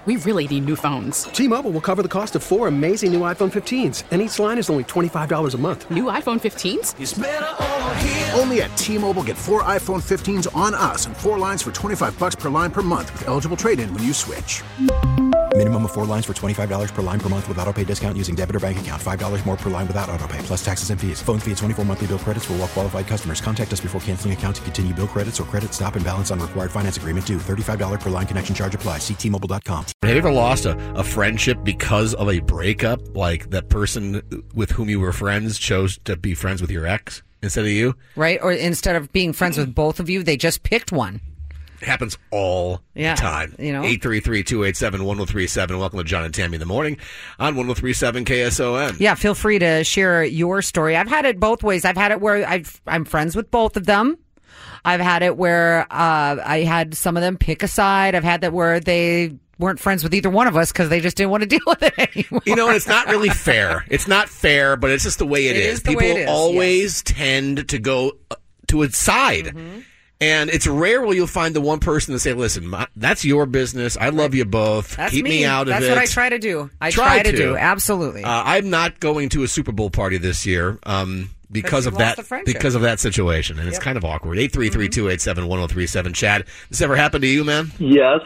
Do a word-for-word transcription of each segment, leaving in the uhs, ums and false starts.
we really need new phones. T-Mobile will cover the cost of four amazing new iPhone fifteens, and each line is only twenty-five dollars a month. New iPhone fifteens? It's better over here. Only at T-Mobile, get four iPhone fifteens on us and four lines for twenty-five dollars per line per month with eligible trade-in when you switch. Minimum of four lines for twenty-five dollars per line per month with autopay discount using debit or bank account. five dollars more per line without autopay, plus taxes and fees. Phone fee at twenty-four monthly bill credits for well-qualified customers. Contact us before canceling account to continue bill credits or credit stop and balance on required finance agreement due. thirty-five dollars per line connection charge applies. See T Mobile dot com. Have you ever lost a, a friendship because of a breakup? Like that person with whom you were friends chose to be friends with your ex instead of you? Right? Or instead of being friends with both of you, they just picked one. It happens all yeah, the time. You know? eight three three, two eight seven, one oh three seven. Welcome to John and Tammy in the morning on one oh three seven K S O N. Yeah, feel free to share your story. I've had it both ways. I've had it where I've, I'm friends with both of them. I've had it where uh, I had some of them pick a side. I've had that where they weren't friends with either one of us because they just didn't want to deal with it anymore. You know, and it's not really fair. It's not fair, but it's just the way it, it is. is the People way it is, always yes. tend to go to a side. Mm-hmm. And it's rare where you'll find the one person to say, listen, my, that's your business. I love you both. That's Keep me, me out of that's it. That's what I try to do. I try, try to, to do. Absolutely. Uh, I'm not going to a Super Bowl party this year um, because of that because of that situation. And yep. It's kind of awkward. eight three three, two eight seven, one oh three seven. Chad, this ever happened to you, man? Yes.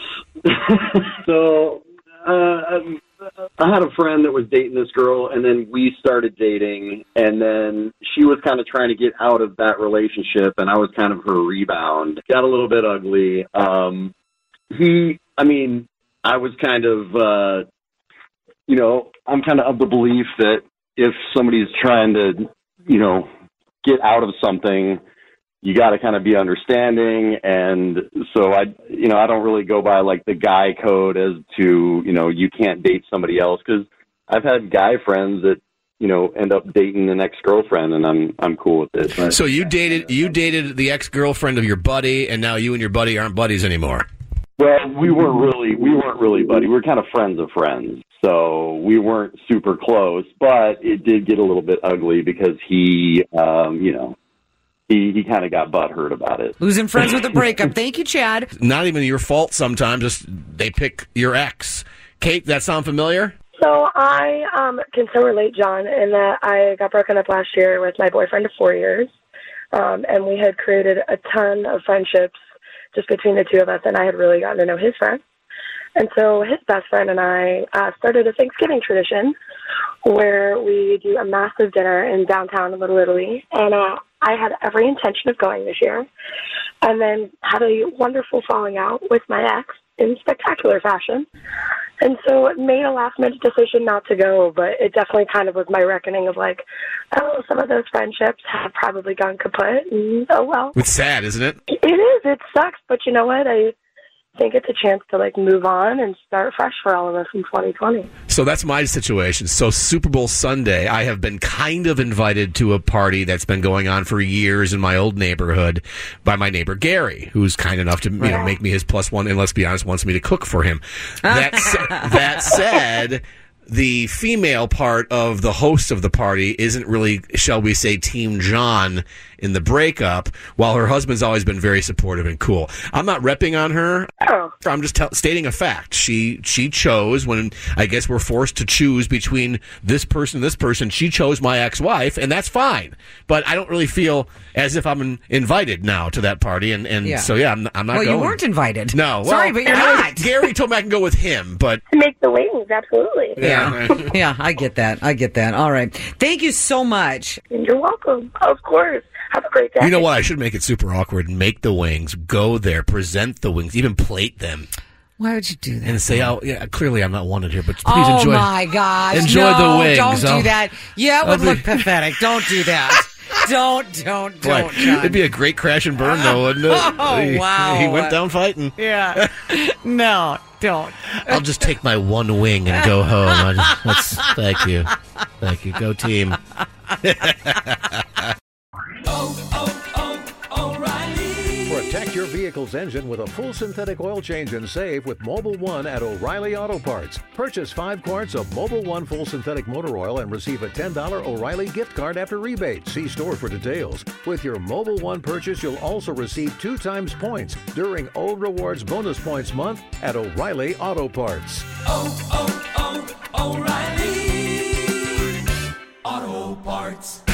so uh, I had a friend that was dating this girl, and then we started dating, and then she was kind of trying to get out of that relationship, and I was kind of her rebound. Got a little bit ugly. Um, he, I mean, I was kind of, uh, you know, I'm kind of of the belief that if somebody's trying to, you know, get out of something, you got to kind of be understanding. And so I, you know, I don't really go by like the guy code as to, you know, you can't date somebody else. Cause I've had guy friends that, you know, end up dating an ex-girlfriend, and I'm, I'm cool with it. But, so you dated, you dated the ex-girlfriend of your buddy, and now you and your buddy aren't buddies anymore. Well, we weren't really, we weren't really buddies. We were kind of friends of friends. So we weren't super close, but it did get a little bit ugly because he, um, you know, He he kind of got butthurt about it. Losing friends with a breakup. Thank you, Chad. Not even your fault sometimes. Just they pick your ex. Kate, that sound familiar? So I um, can so relate, John, in that I got broken up last year with my boyfriend of four years. Um, and we had created a ton of friendships just between the two of us, and I had really gotten to know his friends. And so his best friend and I uh, started a Thanksgiving tradition where we do a massive dinner in downtown Little Italy. And uh, I had every intention of going this year, and then had a wonderful falling out with my ex in spectacular fashion. And so it made a last-minute decision not to go, but it definitely kind of was my reckoning of like, oh, some of those friendships have probably gone kaput, and oh well. It's sad, isn't it? It is. It sucks, but you know what? I think it's a chance to like move on and start fresh for all of us in twenty twenty. So that's my situation. So Super Bowl Sunday, I have been kind of invited to a party that's been going on for years in my old neighborhood by my neighbor Gary, who's kind enough to you know make me his plus one, and let's be honest, wants me to cook for him. That that said, the female part of the host of the party isn't really, shall we say, Team John in the breakup, while her husband's always been very supportive and cool. I'm not repping on her. Oh. I'm just t- stating a fact. She she chose, when I guess we're forced to choose between this person and this person, she chose my ex-wife, and that's fine. But I don't really feel as if I'm in, invited now to that party, and, and yeah. so yeah, I'm, I'm not well, going. Well, you weren't invited. No. Sorry, well, but you're not. Gary told me I can go with him, but... Make the wings, absolutely. Yeah. Yeah, I get that. I get that. All right. Thank you so much. You're welcome. Of course. Have a great day. You know what? I should make it super awkward. Make the wings. Go there. Present the wings. Even plate them. Why would you do that? And say, oh, yeah, clearly I'm not wanted here, but please oh enjoy. Oh, my gosh. Enjoy no, the wings. don't I'll, do that. Yeah, it would I'll look be... pathetic. Don't do that. Don't, don't, don't, Boy, John. It'd be a great crash and burn, though, wouldn't it? Oh, he, wow. He went down fighting. Yeah. No, don't. I'll just take my one wing and go home. I just, that's, thank you. Thank you. Go team. oh, oh, oh, O'Reilly. Protect your vehicle's engine with a full synthetic oil change and save with Mobil one at O'Reilly Auto Parts. Purchase five quarts of Mobil one full synthetic motor oil and receive a ten dollars O'Reilly gift card after rebate. See store for details. With your Mobil one purchase, you'll also receive two times points during O Rewards Bonus Points Month at O'Reilly Auto Parts. Oh, oh, oh, O'Reilly Auto Parts.